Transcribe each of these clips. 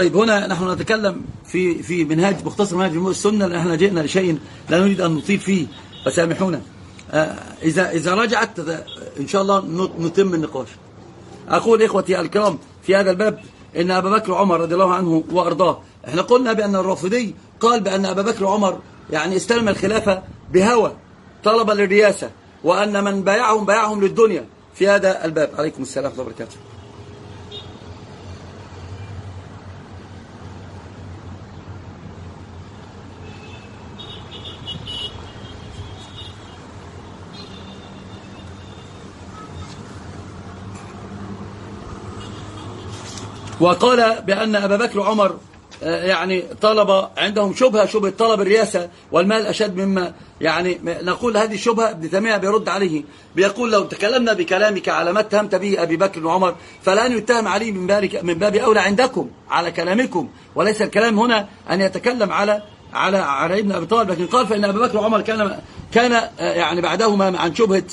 طيب هنا نحن نتكلم في منهاج مختصر منهاج السنة، لأن احنا جئنا لشيء لا نريد أن نطيل فيه فسامحونا. إذا رجعت إن شاء الله نتم النقاش. أقول إخوتي الكرام في هذا الباب إن أبا بكر وعمر رضي الله عنه وأرضاه، احنا قلنا بأن الرافضي قال بأن أبا بكر وعمر يعني استلم الخلافة بهوى طلب للرياسة، وأن من بايعهم للدنيا في هذا الباب. عليكم السلام ورحمة الله وبركاته. وقال بأن أبا بكر وعمر يعني طلب عندهم شبهة طلب الرياسة والمال أشد مما يعني نقول هذه الشبهة. ابن تيمية بيرد عليه بيقول لو تكلمنا بكلامك على ما اتهمت به أبي بكر وعمر فالآن يتهم علي من باب أولى عندكم على كلامكم، وليس الكلام هنا أن يتكلم على ابن أبي طالب. لكن قال فإن أبا بكر وعمر كان يعني بعدهما عن شبهة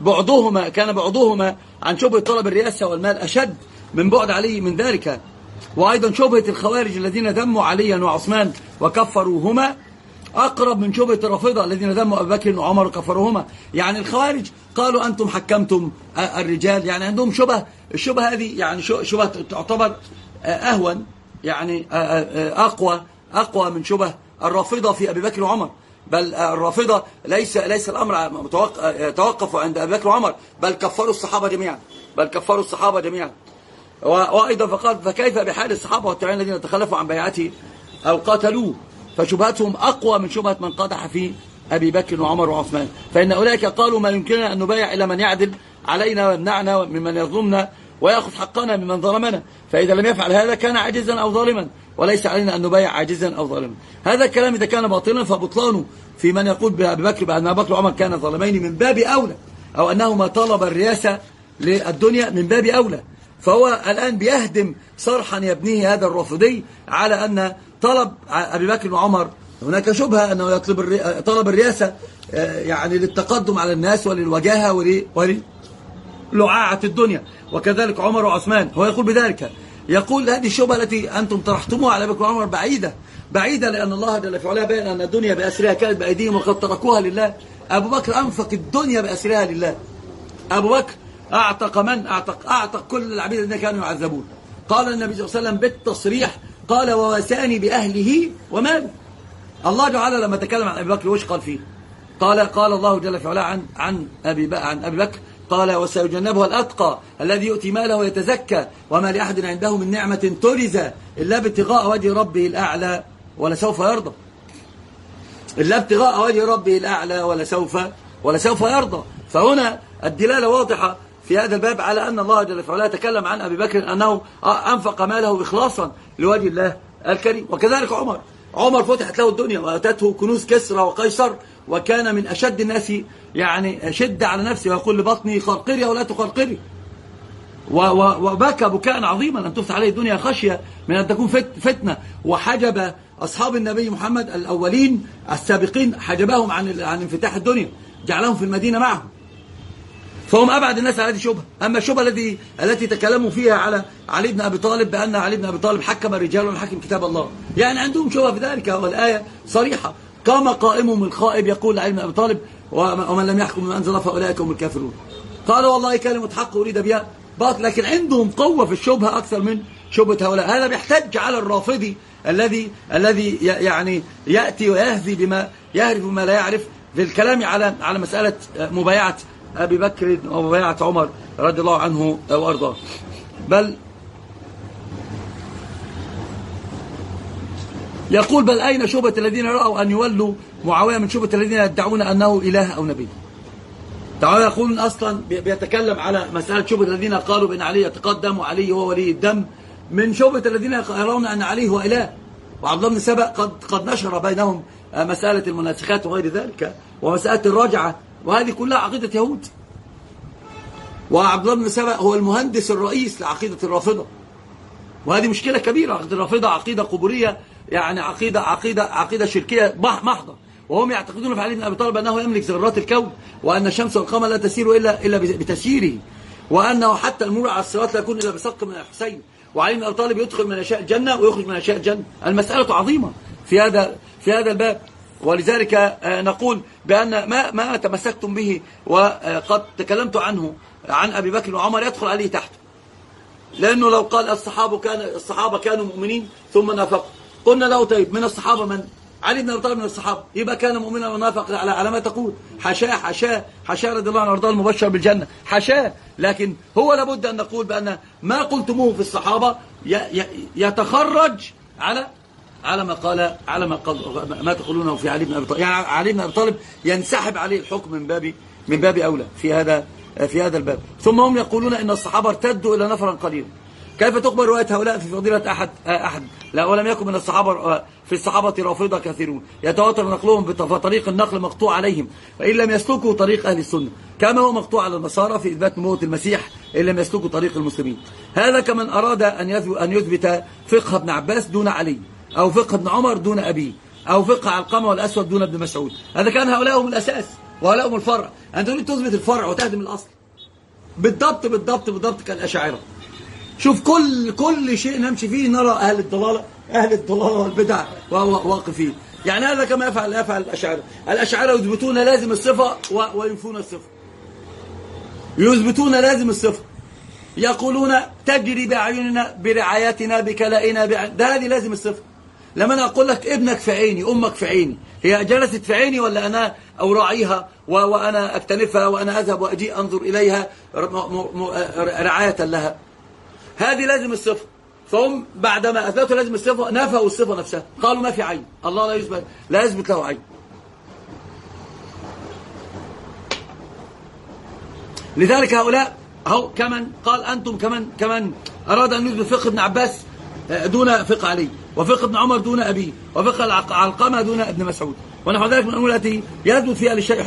بعضهما عن شبهة طلب الرياسة والمال أشد من بعد علي من ذلك. وأيضا شبهة الخوارج الذين ذموا عليا وعثمان وكفروهما أقرب من شبهة الرافضة الذين ذموا أبي بكر وعمر وكفروهما. يعني الخوارج قالوا أنتم حكمتم الرجال، يعني عندهم الشبهة هذه يعني شبهة تعتبر أهون يعني أقوى من شبه الرافضة في أبي بكر وعمر. بل الرافضة ليس الأمر توقفوا عند أبي بكر وعمر، بل كفروا الصحابة جميعا. وأيضا فقال فكيف بحال الصحابة والتابعين الذين تخلفوا عن بيعته أو قاتلوه، فشبهتهم أقوى من شبهة من قدح في أبي بكر وعمر وعثمان. فإن أولئك قالوا ما يمكننا أن نبايع إلى من يعدل علينا ويمنعنا ممن يظلمنا ويأخذ حقنا ممن ظلمنا، فإذا لم يفعل هذا كان عاجزا أو ظالما، وليس علينا أن نبايع عاجزا أو ظالما. هذا الكلام إذا كان باطلا فبطلانه في من يقول بأبي بكر بأن أبي بكر وعمر كان ظالمين من باب أولى، أو أنهما طلب الرئاسة للدنيا من باب أولى. فهو الآن بيهدم صرحا يبنيه هذا الرافضي على أن طلب أبي بكر وعمر هناك شبهة أنه يطلب طلب الرئاسة يعني للتقدم على الناس وللوجاهة وللعاعة الدنيا، وكذلك عمر وعثمان. هو يقول بذلك، يقول هذه الشبهة التي أنتم طرحتموها على أبي بكر وعمر بعيدة لأن الله جل في علاه بين أن الدنيا بأسرها كانت بأيديهم وقد تركوها لله. أبو بكر أنفق الدنيا بأسرها لله. أبو بكر أعتق كل العبيد الذين كانوا يعذبون. قال النبي صلى الله عليه وسلم بالتصريح قال وواساني بأهله وماله. الله تعالى لما تكلم عن أبي بكر وش قال فيه؟ قال الله جل في علاه عن أبي بكر قال وسيجنبها الأتقى الذي يؤتي ماله ويتزكى وما لأحد عنده من نعمة تجزى إلا ابتغاء وجه ربه الأعلى ولسوف يرضى. إلا ابتغاء وجه ربه الأعلى ولسوف يرضى. فهنا الدلالة واضحة في هذا الباب على أن الله جل وعلا تكلم عن أبي بكر أنه أنفق ماله إخلاصا لوجه الله الكريم. وكذلك عمر فتحت له الدنيا وأتته كنوز كسرى وقيصر، وكان من أشد الناس يعني شدة على نفسه، ويقول لبطني قرقري أو لا تقرقري، وبكى بكاء عظيما أن تفتح عليه الدنيا خشية من أن تكون فتنة. وحجب أصحاب النبي محمد الأولين السابقين حجبهم عن انفتاح الدنيا، جعلهم في المدينة معهم، فهم أبعد الناس على هذه الشبهة. أما الشبهة التي تكلموا فيها على علي بن أبي طالب بأن علي بن أبي طالب حكم الرجال ونحكم كتاب الله، يعني عندهم شبهة في ذلك، والآية صريحة قام قائم من الخائب يقول علي بن أبي طالب ومن لم يحكم بما أنزل الله فأولئك هم الكافرون. قال والله كلمة حق أريد بها باطل، لكن عندهم قوة في الشبهة أكثر من شبهة هؤلاء. هذا بيحتج على الرافضي الذي يعني يأتي ويهذي بما يعرف وما لا يعرف في الكلام على مسألة مبايعة أبي بكر ومبايعة عمر رضي الله عنه وأرضاه. بل يقول بل أين شبهة الذين رأوا أن يولوا معاوية من شبهة الذين يدعون أنه إله أو نبي. تعالوا يقولون أصلا بيتكلم على مسألة شبهة الذين قالوا بأن علي يتقدم وعلي هو ولي الدم من شبهة الذين يرون أن علي هو إله. وعبد الله بن سبأ قد نشر بينهم مسألة المناسخات وغير ذلك ومسألة الرجعة، وهذه كلها عقيدة يهود. وعبد الله بن سبأ هو المهندس الرئيس لعقيدة الرافضة، وهذه مشكلة كبيرة. عقيدة الرافضة عقيدة قبورية، يعني عقيدة شركية محضة، وهم يعتقدون في علي بن أبي طالب أنه يملك ذرات الكون، وأن الشمس والقمر لا تسير إلا بتسييره، وأنه حتى المرور على الصراط لا يكون إلا بسق من الحسين، وعلي بن أبي طالب يدخل من يشاء الجنة ويخرج من يشاء الجنة. المسألة عظيمة في هذا الباب. ولذلك نقول بأن ما تمسكتم به وقد تكلمت عنه عن أبي بكر وعمر يدخل عليه تحت، لأنه لو قال الصحابة كانوا مؤمنين ثم نافقوا، قلنا له طيب من الصحابة من؟ علي بن أبي طالب من الصحابة، يبقى كان مؤمنا ونافق على ما تقول. حاشاه رضي الله عنه وارضاه المبشر بالجنة، حاشاه. لكن هو لابد أن نقول بأن ما قلتموه في الصحابة يتخرج على ما تقولونه في علي بن أبي طالب. يعني علي بن أبي طالب ينسحب عليه الحكم من باب أولى في هذا الباب. ثم هم يقولون إن الصحابة ارتدوا إلى نفرا قليلا. كيف تقبل رواية هؤلاء في فضيلة أحد؟ لا، ولم يكن من الصحابة في الصحابة رافضة كثيرون يتواتر نقلهم بطريق النقل مقطوع عليهم وإن لم يسلكوا طريق أهل السنة، كما هو مقطوع على النصارى في إثبات نبوة المسيح إن لم يسلكوا طريق المسلمين. هذا كمن أراد أن يثبت فقه ابن عباس دون علي، أو فقه ابن عمر دون أبيه، أو فقه علقمة والأسود دون ابن مسعود. هذا كان هؤلاء هم الأساس وهؤلاء هم الفرع. أنت تريد تثبت الفرع وتهدم الأصل. بالضبط كالأشاعرة. شوف كل شيء نمشي فيه نرى أهل الضلالة والبدع واقفين. يعني هذا كما يفعل الأشاعرة. الأشاعرة يثبتون لازم الصفة وينفون الصفة. يثبتون لازم الصفة، يقولون تجري بأعيننا برعايتنا بكلائنا ده هذه لازم الصفة. لما أنا أقول لك ابنك في عيني، أمك في عيني، هي جلست في عيني ولا أنا أراعيها وأنا أكتنفها وأنا أذهب وأجي أنظر إليها رعاية لها؟ هذه لازم الصفة. فهم بعدما أثبتوا لازم الصفة نفوا الصفة نفسها، قالوا ما في عين، الله لا يثبت له عين. لذلك هؤلاء هو كمن قال أنتم كمن أراد أن يثبت فقه ابن عباس دون فقه علي، وفقه ابن عمر دون أبيه، وفقه علقمة دون ابن مسعود، ونحو ذلك من الأمور التي يثبت فيها للشيء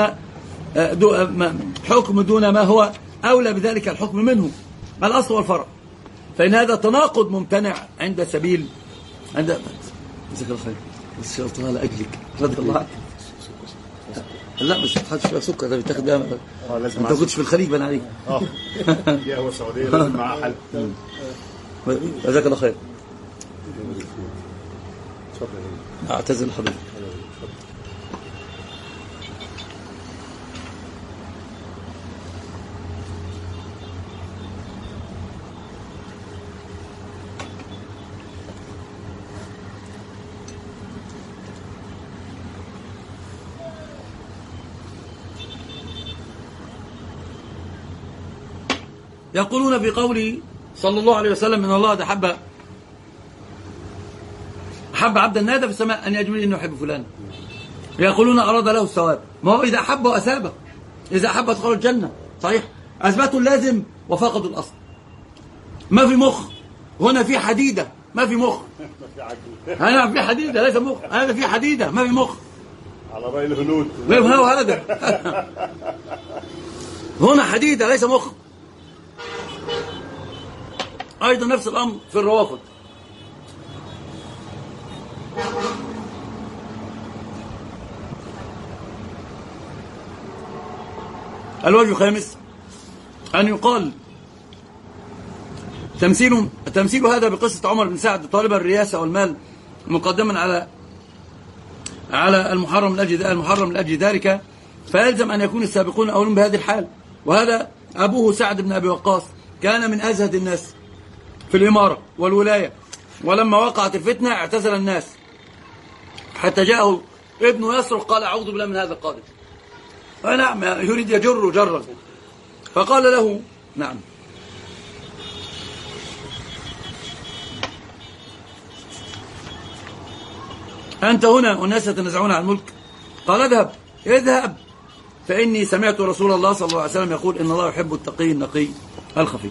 حكم دون ما هو أولى بذلك الحكم منه، الأصل والفرع. فإن هذا تناقض ممتنع عند جزاك الله خير. بس شرطها لأجلك رضي الله عنك. لا مش تحط فيها سكر، ده بتاخد بيها. انت كنتش في الخليج بان عليك. يا هو السعوديه لازم معاها حل. جزاك الله خير. اعتذر لحضرتك. يقولون في قوله صلى الله عليه وسلم ان الله حب عبدا نادى في السماء ان يجمل انه يحب فلان. يقولون اراد له الثواب. ما هو اذا احب واثابه، اذا احب ادخل الجنه. صحيح، اثبتوا اللازم وفقدوا الاصل. ما في مخ هنا، في حديده، ما في مخ. هنا في حديده ليس مخ، هذا في حديده ما في مخ. على راي الهنود. هو هذا هنا حديده ليس مخ. أيضا نفس الأمر في الروافض. الوجه الخامس أن يقال تمثيل هذا بقصة عمر بن سعد طالب الرياسة والمال مقدما على المحرم من أجل ذلك، فيلزم أن يكون السابقون أولون بهذه الحال. وهذا أبوه سعد بن أبي وقاص كان من أزهد الناس في الإمارة والولاية، ولما وقعت الفتنة اعتزل الناس حتى جاءه ابنه يصرخ قال أعوذ بالله من هذا القادم. نعم، يريد يجر جرا، فقال له نعم أنت هنا والناس يتنازعون عن الملك. قال اذهب فإني سمعت رسول الله صلى الله عليه وسلم يقول إن الله يحب التقي النقي الخفي.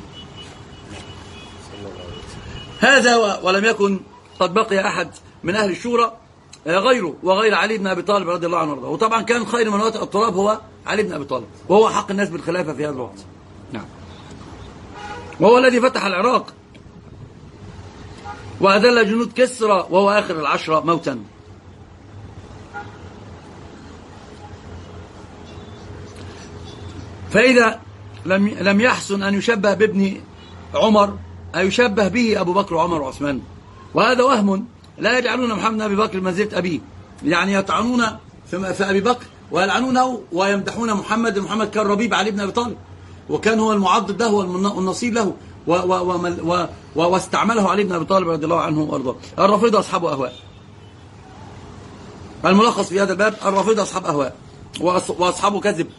هذا ولم يكن قد بقي أحد من أهل الشورى غيره وغير علي بن أبي طالب رضي الله عنه وارضاه. وطبعا كان خير من وطئ التراب هو علي بن أبي طالب، وهو حق الناس بالخلافة في هذا الوقت. نعم، وهو الذي فتح العراق وأذل جنود كسرى، وهو آخر العشرة موتا. فإذا لم يحسن أن يشبه بابن عمر أيشبه به أبو بكر وعمر وعثمان؟ وهذا وهم. لا يجعلون محمد بن أبي بكر منزلة أبيه، يعني يطعنون في أبي بكر ويلعنونه ويمدحون محمد كان ربيب علي بن أبي طالب، وكان هو المعضد له والنصير له واستعمله علي بن أبي طالب رضي الله عنه وارضاه. الرافضة أصحاب أهواء. الملخص في هذا الباب: الرافضة أصحاب أهواء وأصحاب كذب،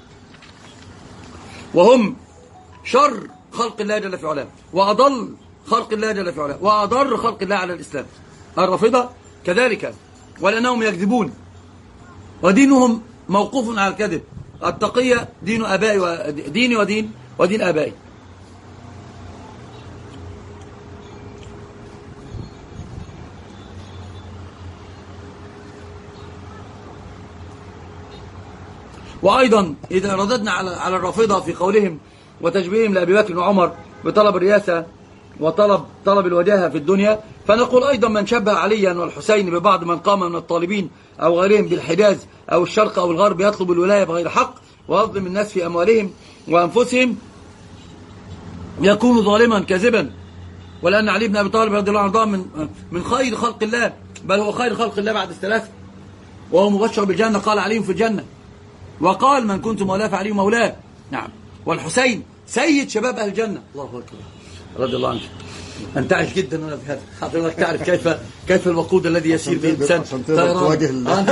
وهم شر خلق الله جل في علاه، وأضل خلق الله جل في علاه، وأضر خلق الله على الإسلام. الرافضة كذلك، ولأنهم يكذبون ودينهم موقوف على الكذب. التقية دين أبائي ديني ودين آبائي. وأيضا إذا رددنا على الرافضة في قولهم وتشبيههم لأبي بكر وعمر بطلب الرياسة وطلب الوجاهة في الدنيا، فنقول أيضا من شبه عليا والحسين ببعض من قام من الطالبين أو غيرهم بالحجاز أو الشرق أو الغرب يطلب الولاية بغير حق ويظلم الناس في أموالهم وأنفسهم يكون ظالما كاذبا. ولأن علي بن أبي طالب رضي الله عنه من خير خلق الله، بل هو خير خلق الله بعد الثلاثة، وهو مبشر بالجنة. قال علي في الجنة، وقال من كنت مولاه فعلي مولاه. نعم. والحسين سيد شباب أهل الجنة. الله أكبر رضي الله عنك. أنتعش جدا أنا في هذا. حضرتك تعرف كيف الوقود الذي يسير به الإنسان تواجه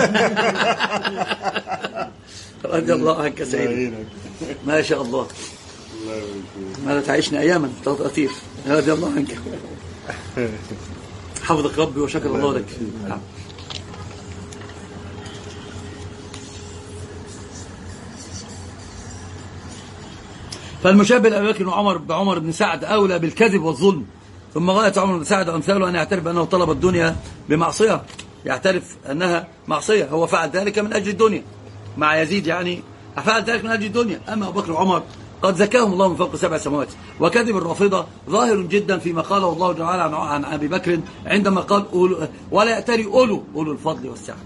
رضي الله عنك سيدي. ما شاء الله. ماذا تعيشنا أياما تطير. رضي الله عنك. حفظك ربي وشكر الله لك. نعم. فالمشابه لأبي بكر وعمر بعمر بن سعد أولى بالكذب والظلم. ثم غاية عمر بن سعد وأمثاله أن يعترف بأنه طلب الدنيا بمعصية، يعترف أنها معصية، هو فعل ذلك من أجل الدنيا مع يزيد، يعني فعل ذلك من أجل الدنيا. أما أبو بكر وعمر قد زكاهم الله من فوق 7 سماوات. وكذب الرافضة ظاهر جدا فيما قاله الله تعالى عن أبي بكر عندما قال ولا يأتري أولو الفضل والسعة.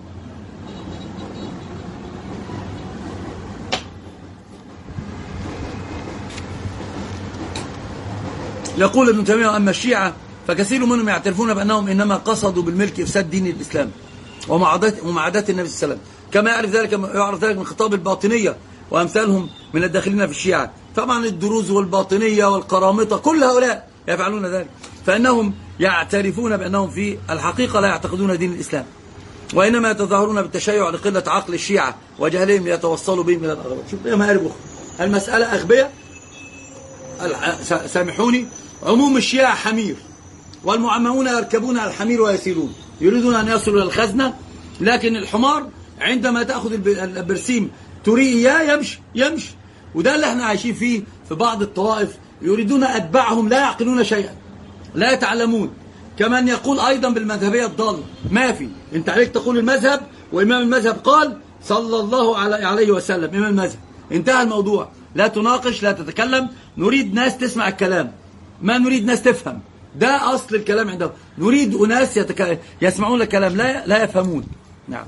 يقول ابن تيمية: أما الشيعة فكثير منهم يعترفون بأنهم إنما قصدوا بالملك إفساد دين الإسلام ومعاداة النبي صلى الله عليه وسلم، كما يعرف ذلك من خطاب الباطنية وأمثالهم من الداخلين في الشيعة. طبعا الدروز والباطنية والقرامطة كل هؤلاء يفعلون ذلك، فإنهم يعترفون بأنهم في الحقيقة لا يعتقدون دين الإسلام، وإنما يتظاهرون بالتشيع لقلة عقل الشيعة وجهلهم ليتوصلوا بهم إلى الأغراض. شوف يا مهارب أخرى، المسألة أغبية. سامحوني، عموم الشيعة حمير، والمعممون يركبون على الحمير ويسيرون، يريدون أن يصلوا إلى الخزنة، لكن الحمار عندما تأخذ البرسيم تريه إياه يمشي. وده اللي احنا عايشين فيه في بعض الطوائف، يريدون أتباعهم لا يعقلون شيئا، لا يتعلمون. كمان يقول أيضا بالمذهبية الضالة، ما في، انت عليك تقول المذهب، وإمام المذهب قال صلى الله عليه وسلم، إمام المذهب، انتهى الموضوع. لا تناقش، لا تتكلم، نريد ناس تسمع الكلام، ما نريد ناس تفهم. ده أصل الكلام عندهم، نريد أناس يسمعون الكلام لا يفهمون. نعم.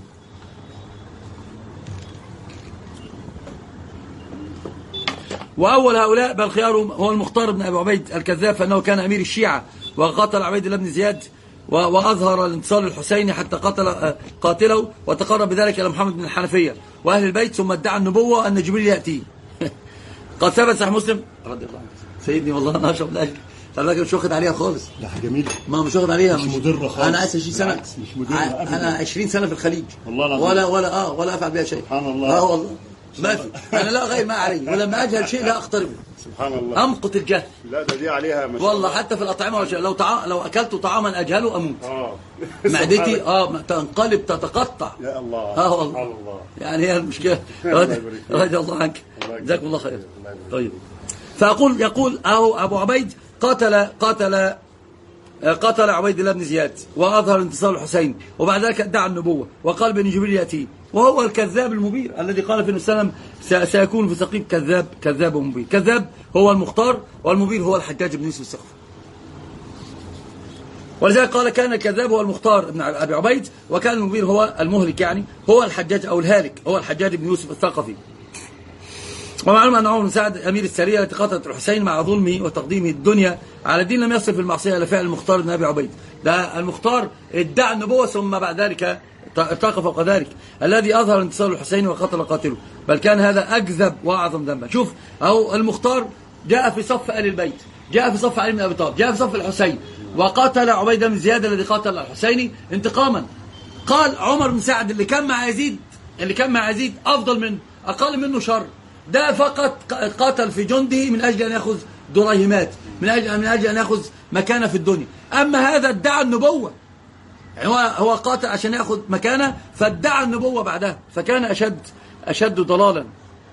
وأول هؤلاء بل خيارهم هو المختار بن أبي عبيد الكذاب، فإنه كان أمير الشيعة وقاتل عبيد الله بن زياد وأظهر الانتصار الحسيني حتى قاتله وتقرب بذلك إلى محمد بن الحنفية وأهل البيت، ثم ادعى النبوة أن جبريل يأتيه. قد ثبت صحيح مسلم رضي الله عنه. سيدني والله أنا أشرب الأجل، فالراجل مش واخد عليها خالص. لا جميل، ما مش واخد عليها، مش مضرة خالص. أنا 20 سنة، مش مضرة، أنا 20 سنة في الخليج والله العظيم، ولا أفعل بها شيء. سبحان الله. والله ما في، أنا لا غير ما علي، ولما أجهل شيء لا أقتربه. سبحان الله، أمقت الجهل. لا ده دي عليها مش والله حتى في الأطعمة لو أكلت طعاما أجهله أموت. معدتي تنقلب تتقطع. يا الله. والله الله. يعني هي المشكلة. رضي الله عنك، جزاكم الله خير. طيب، يقول أبو عبيد قتل عبيد الله بن زياد وأظهر انتصار الحسين، وبعد ذلك ادعى النبوة وقال بأن جبريل يأتيه، وهو الكذاب المبير الذي قال في السلام سيكون في ثقيف كذاب ومبير. كذاب هو المختار، والمبير هو الحجاج بن يوسف الثقفي. ولذلك قال كان الكذاب هو المختار ابن أبي عبيد، وكان المبير هو المهلك، يعني هو الحجاج أو الهالك، هو الحجاج بن يوسف الثقفي. ومعلوم أن عمر بن سعد أمير السرية التي قتلت الحسين مع ظلمه وتقديمه الدنيا على الدين لم يصل في المعصية إلى فعل المختار بن أبي عبيد. ده المختار ادعى النبوة ثم بعد ذلك ارتقى فوق ذلك، الذي أظهر انتصار الحسين وقتل قاتله، بل كان هذا أكذب وأعظم ذنبا. شوف، أو المختار جاء في صف آل البيت، جاء في صف علي بن أبي طالب، جاء في صف الحسين، وقاتل عبيدة بن زياد الذي قاتل الحسيني انتقاما. قال عمر بن سعد اللي كان مع يزيد أفضل منه، أقل منه شر، ده فقط قاتل في جنده من أجل أن يأخذ دريهمات، من أجل أن يأخذ مكانة في الدنيا. أما هذا ادعى النبوة، يعني هو قاتل عشان يأخذ مكانة فادعى النبوة بعدها، فكان أشد ضلالا.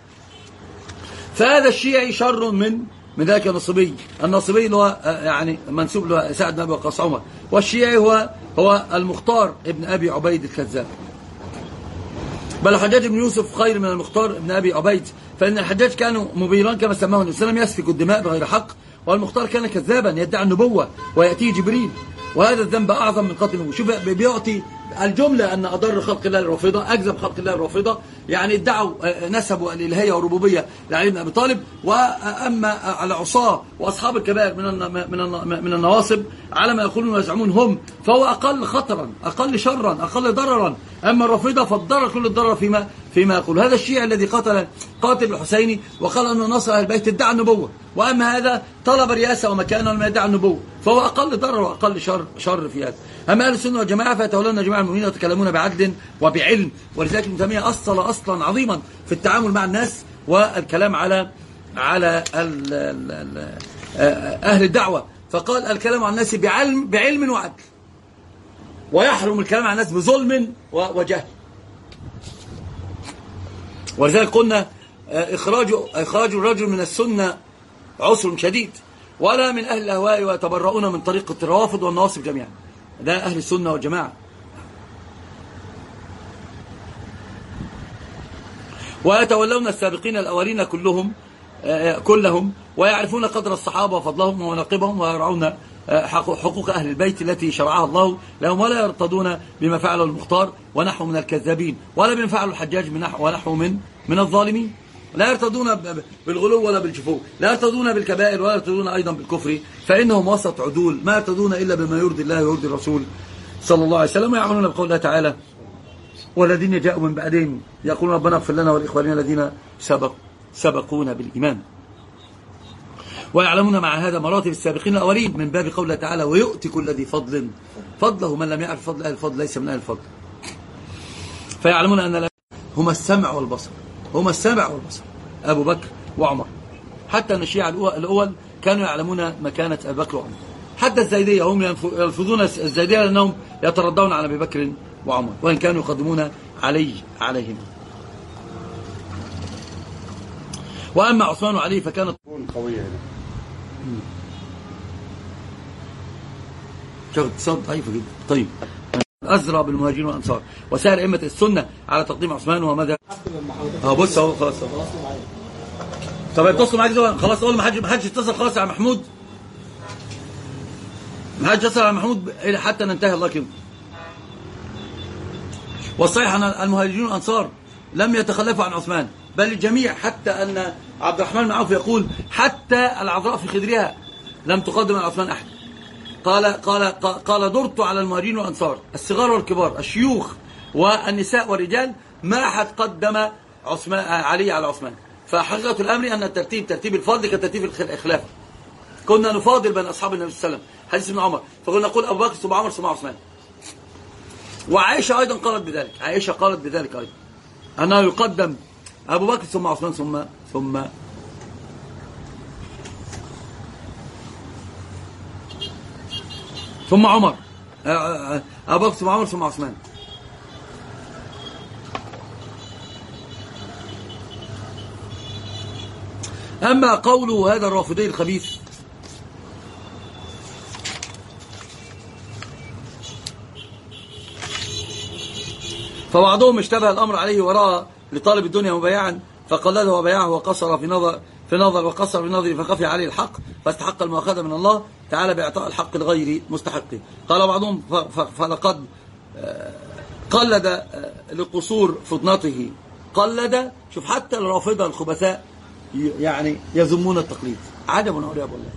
فهذا الشيعي شر من ذاك النصبي اللي هو يعني منسوب له سعد بن أبي وقاص عمر، والشيعي هو المختار ابن أبي عبيد الكذاب. بل الحجاج بن يوسف خير من المختار ابن أبي عبيد، فإن الحجاج كانوا مبيران كما سماه النبي صلى الله عليه وسلم يسفك الدماء بغير حق، والمختار كان كذابا يدعي النبوة ويأتيه جبريل، وهذا الذنب أعظم من قتل النبوة. شوف بيعطي الجملة أن أضر خلق الله الرافضة، أكذب خلق الله الرافضة، يعني ادعوا نسبوا الإلهية والربوبية لعلي بن أبي طالب. وأما على عصاه وأصحاب الكبائر من النواصب على ما يقولون ويزعمون هم، فهو أقل خطرا، أقل شرا، أقل ضررا. أما الرافضة فالضرر كل الضرر فيما يقول. هذا الشيعي الذي قاتل الحسيني وقال أنه نصر أهل البيت ادعى النبوة، وأما هذا طلب رئاسة ومكانه لما يدعي النبوة، فهو أقل ضرر وأقل شر في هذا. أما أهل السنة والجماعة فيتولون جميع المؤمنين ويتكلمون بعدل وبعلم، ولذلك ابن تيمية أصلا عظيما في التعامل مع الناس والكلام على أهل الدعوة، فقال الكلام عن الناس بعلم وعدل، ويحرم الكلام عن الناس بظلم وجهل. ولذلك قلنا إخراج الرجل من السنة عسر شديد، ولا من أهل الأهواء ويتبرؤون من طريقة الروافض والنواصب جميعا. ده أهل السنة والجماعة. ويتولون السابقين الأولين كلهم ويعرفون قدر الصحابة وفضلهم ومناقبهم، ويرعون حقوق أهل البيت التي شرعها الله لهم، ولا يرتضون بما فعله المختار ونحو من الكذابين، ولا بما فعله الحجاج ونحو من الظالمين. لا يرتضون بالغلو ولا بالجفو، لا يرتضون بالكبائر ولا يرتضون أيضا بالكفر، فإنهم وسط عدول ما يرتضون إلا بما يرضي الله ويرضي الرسول صلى الله عليه وسلم. ويعملون بقول الله تعالى والذين جاءوا من بعدهم يقولون ربنا اغفر لنا ولإخواننا الذين سبقونا بالإيمان. ويعلمون مع هذا مراتب السابقين الأولين من باب قول الله تعالى ويؤتي كل ذي فضل فضله، من لم يعرف فضل أهل الفضل ليس من أهل الفضل. فيعلمون أن هما السمع والبصر، أبو بكر وعمر. حتى أن الشيعة الأول كانوا يعلمون مكانة أبي بكر وعمر، حتى الزيدية هم يلفظون الزيدية لأنهم يتردون على أبي بكر وعمر، وإن كانوا يقدمون عليهم. وأما عثمان وعلي فكانت قوية هنا. اقتصاد ضعيفة جدا. طيب، أزرع بالمهاجرين والأنصار وسائر أئمة السنة على تقديم عثمان وماذا؟ بص اهو خلاص. طب اتصلوا معاك خلاص، اقول ما حدش يتصل خلاص على محمود، ما حدش يتصل على محمود حتى ننتهي. الله كده. والصحيح أن المهاجرين والأنصار لم يتخلفوا عن عثمان، بل الجميع، حتى أن عبد الرحمن بن عوف يقول حتى العذراء في خدرها لم تقدم على عثمان أحد. قال درت على المهاجرين والأنصار الصغار والكبار، الشيوخ والنساء والرجال، ما أحد قدم علي على عثمان. فحقيقة الأمر أن ترتيب الفضل كترتيب الخلافة. كنا نفاضل بين أصحاب النبي صلى الله عليه وسلم، حديث ابن عمر، فقلنا نقول أبو بكر ثم عمر ثم عثمان. وعائشة أيضا قالت بذلك، أيضا أنه يقدم أبو بكر ثم عثمان ثم عمر، أبو بكر ثم عمر ثم عثمان. أما قوله هذا الرافضي الخبيث فبعضهم اشتبه الأمر عليه ورأى لطالب الدنيا مبايعا فقلده وبايعه وقصر في نظر فخفي عليه الحق فاستحق المؤاخذة من الله تعالى بإعطاء الحق الغير مستحقه. قال بعضهم فلقد قلد لقصور فطنته، قلد. شوف حتى الرافضة الخبثاء يعني يذمون التقليد. عجب أولياء الله.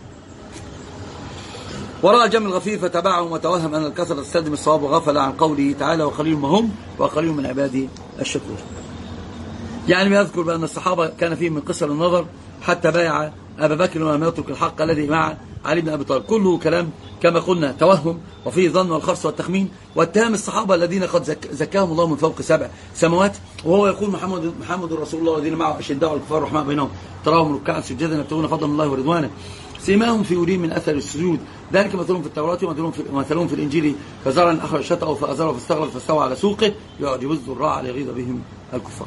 ورأى جمع الغفير فتبعهم وتوهم أن الكثرة تستلزم الصواب وغفل عن قوله تعالى وقليل ما هم وقليل من عبادي الشكور. يعني بيذكر بأن الصحابة كان فيهم من قصر النظر حتى بايع أبا بكر ولم يترك الحق الذي مع علي بن أبي طالب. كله كلام كما قلنا توهم وفيه ظن والخرص والتخمين واتهام الصحابة الذين قد زكاهم الله من فوق 7 سماوات. وهو يقول محمد رسول الله والذين معه أشداء على الكفار رحماء بينهم تراهم ركعا سجدا يبتغون فضلا من الله ورضوانه سيماهم في وجوههم من أثر السجود ذلك مثلهم في التوراة ومثلهم في الإنجيل كزرع أخرج شطأه فأزره فاستغلظ فاستوى على سوقه يعجب الزراع ليغيظ بهم الكفار.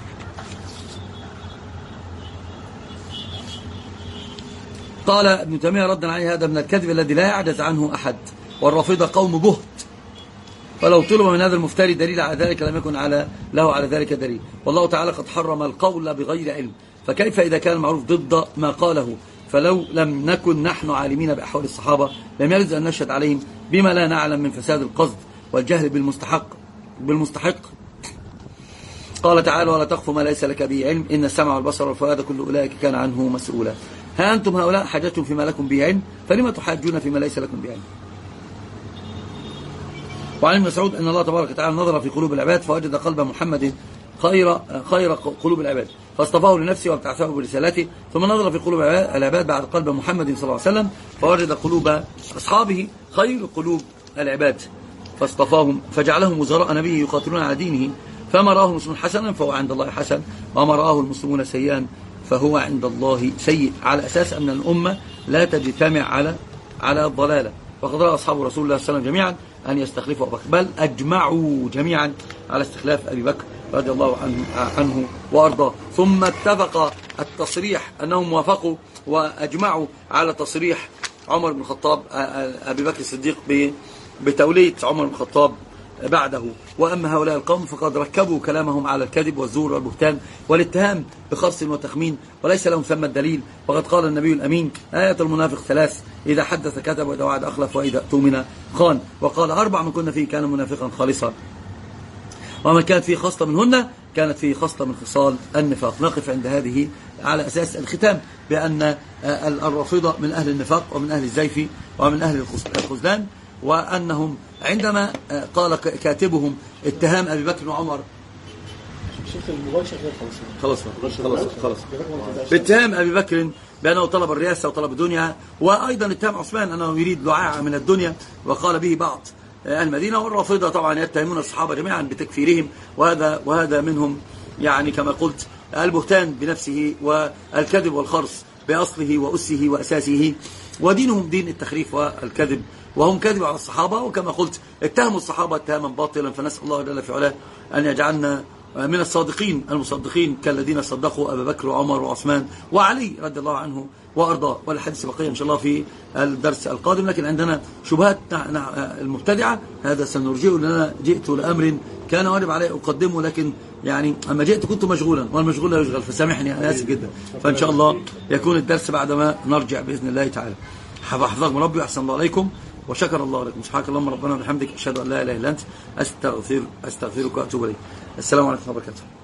قال ابن تيمية ردا عليه هذا من الكذب الذي لا يعجز عنه أحد والرافضة قوم جهد ولو طلب من هذا المفتري دليل على ذلك لم يكن له على ذلك دليل. والله تعالى قد حرم القول بغير علم فكيف إذا كان المعروف ضد ما قاله فلو لم نكن نحن عالمين بأحوال الصحابة لم يجوز أن نشهد عليهم بما لا نعلم من فساد القصد والجهل بالمستحق. قال تعالى ولا تخف ما ليس لك به علم إن السمع والبصر والفؤاد كل أولئك كان عنه مسؤولا. ها أنتم هؤلاء حاجتم فيما لكم به علم فلما تحاجون فيما ليس لكم به علم. وعن ابن مسعود أن الله تبارك وتعالى نظر في قلوب العباد فوجد قلب محمد خير قلوب العباد فاصطفاه لنفسه وابتعثه برسالته ثم نظر في قلوب العباد بعد قلب محمد صلى الله عليه وسلم فوجد قلوب أصحابه خير قلوب العباد فاصطفاهم فجعلهم وزراء نبيه يقاتلون على دينه فما راه المسلمون حسنا فهو عند الله حسن وما راه المسلمون سيئا فهو عند الله سيء على أساس أن الأمة لا تجتمع على الضلالة. وقد رأى أصحاب رسول الله صلى الله عليه وسلم جميعا أن يستخلفوا أبي بكر بل أجمعوا جميعا على استخلاف أبي بكر رضي الله عنه وأرضاه ثم اتفق التصريح أنهم وافقوا وأجمعوا على تصريح عمر بن الخطاب أبي بكر الصديق بتولية عمر بن الخطاب بعده. وأما هؤلاء القوم فقد ركبوا كلامهم على الكذب والزور والبهتان والاتهام بخرص وتخمين وليس لهم ثم الدليل. وقد قال النبي الأمين آية المنافق 3 إذا حدث كذب وإذا وعد أخلف وإذا اؤتمن خان. وقال 4 من كنا فيه كان منافقا خالصا ومن كانت فيه خصلة منهن كانت فيه خصلة من خصال النفاق. نقف عند هذه على أساس الختام بأن الرافضة من أهل النفاق ومن أهل الزيف ومن أهل الخذلان وأنهم عندما قال كاتبهم اتهام أبي بكر وعمر خلاص باتهام أبي بكر بأنه طلب الرئاسة وطلب الدنيا وأيضا اتهام عثمان أنه يريد لعاعة من الدنيا وقال به بعض المدينة. والرافضة طبعا يتهمون الصحابة جميعا بتكفيرهم وهذا منهم يعني كما قلت البهتان بنفسه والكذب والخرص بأصله وأسه وأساسه ودينهم دين التخريف والكذب وهم كذبوا على الصحابة وكما قلت اتهموا الصحابة اتهاما باطلا. فنسأل الله جل في علاه أن يجعلنا من الصادقين المصدقين كالذين صدقوا أبا بكر وعمر وعثمان وعلي رضي الله عنه وأرضاه. والحديث بقية إن شاء الله في الدرس القادم لكن عندنا شبهات المبتدعة هذا سنرجئه لأننا جئت لأمر كان واجب علي أقدمه لكن يعني أما جئت كنت مشغولا والمشغول لا يشغل فسامحني أنا آسف جدا. فإن شاء الله يكون الدرس بعدما نرجع بإذن الله تعالى. حفظكم ربي وأحسن الله عليكم وشكر الله لكم. سبحانك اللهم ربنا وبحمدك أشهد أن لا إله إلا أنت أستغفرك وأتوب إليك. السلام عليكم ورحمة الله وبركاته.